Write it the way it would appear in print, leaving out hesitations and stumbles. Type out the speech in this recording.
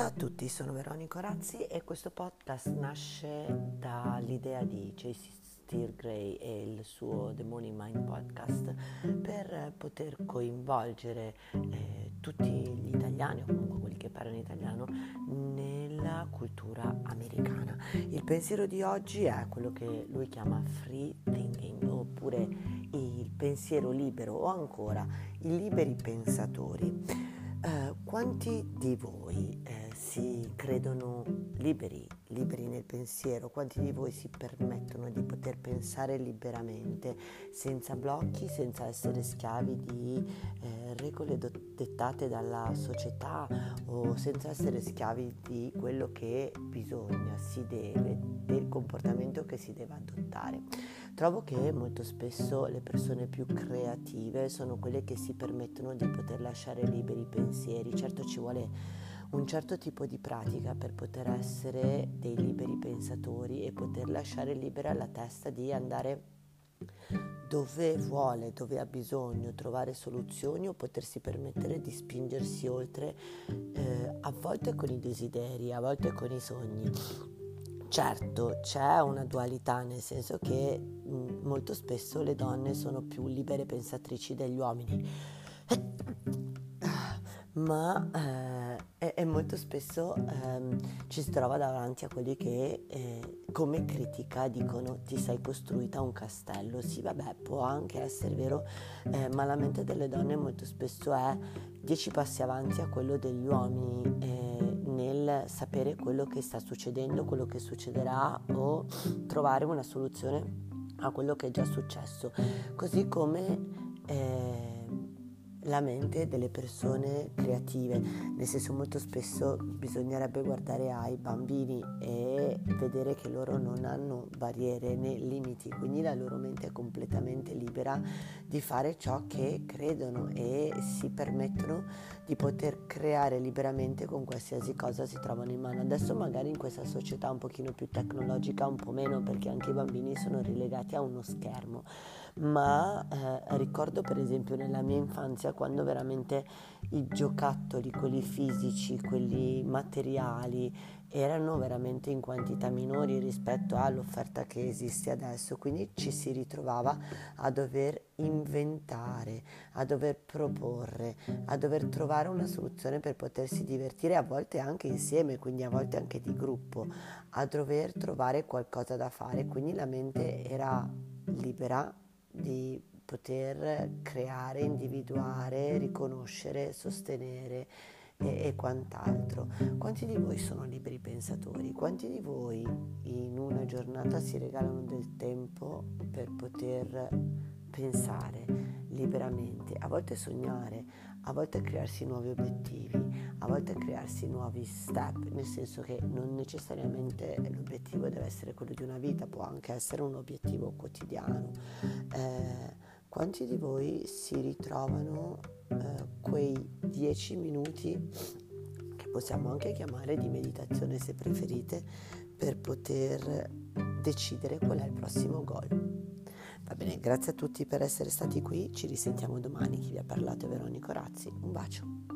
Ciao a tutti, sono Veronica Orazzi e questo podcast nasce dall'idea di J.C. Steer Gray e il suo The Morning Mind Podcast per poter coinvolgere tutti gli italiani o comunque quelli che parlano italiano nella cultura americana. Il pensiero di oggi è quello che lui chiama free thinking oppure il pensiero libero o ancora i liberi pensatori. Quanti di voi si credono liberi nel pensiero? Quanti di voi si permettono di poter pensare liberamente, senza blocchi, senza essere schiavi di regole dettate dalla società o senza essere schiavi di quello che bisogna, si deve, del comportamento che si deve adottare? Trovo che molto spesso le persone più creative sono quelle che si permettono di poter lasciare liberi i pensieri. Certo ci vuole un certo tipo di pratica per poter essere dei liberi pensatori e poter lasciare libera la testa di andare dove vuole, dove ha bisogno, trovare soluzioni o potersi permettere di spingersi oltre, a volte con i desideri, a volte con i sogni. Certo, c'è una dualità, nel senso che molto spesso le donne sono più libere pensatrici degli uomini, ma molto spesso ci si trova davanti a quelli che come critica dicono ti sei costruita un castello. Sì, vabbè, può anche essere vero, ma la mente delle donne molto spesso è 10 passi avanti a quello degli uomini nel sapere quello che sta succedendo, quello che succederà o trovare una soluzione a quello che è già successo, così come la mente delle persone creative, nel senso molto spesso bisognerebbe guardare ai bambini e vedere che loro non hanno barriere né limiti, quindi la loro mente è completamente libera di fare ciò che credono e si permettono di poter creare liberamente con qualsiasi cosa si trovano in mano. Adesso magari in questa società un pochino più tecnologica un po' meno, perché anche i bambini sono relegati a uno schermo, ma ricordo per esempio nella mia infanzia quando veramente i giocattoli, quelli fisici, quelli materiali erano veramente in quantità minori rispetto all'offerta che esiste adesso, quindi ci si ritrovava a dover inventare, a dover proporre, a dover trovare una soluzione per potersi divertire, a volte anche insieme, quindi a volte anche di gruppo, a dover trovare qualcosa da fare, quindi la mente era libera di poter creare, individuare, riconoscere, sostenere e quant'altro. Quanti di voi sono liberi pensatori? Quanti di voi in una giornata si regalano del tempo per poter pensare liberamente, a volte sognare, a volte crearsi nuovi obiettivi, a volte crearsi nuovi step, nel senso che non necessariamente l'obiettivo deve essere quello di una vita, può anche essere un obiettivo quotidiano. Quanti di voi si ritrovano quei 10 minuti, che possiamo anche chiamare di meditazione se preferite, per poter decidere qual è il prossimo goal? Va bene, grazie a tutti per essere stati qui, ci risentiamo domani. Chi vi ha parlato è Veronica Orazzi, un bacio.